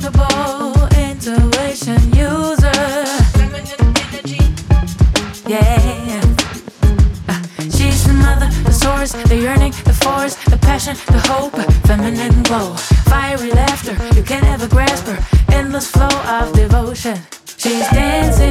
indomitable intuition user. Feminine energy. Yeah. She's the mother, the source, the yearning, the force, the passion, the hope, feminine glow, fiery laughter, you can't ever grasp her, endless flow of devotion. She's dancing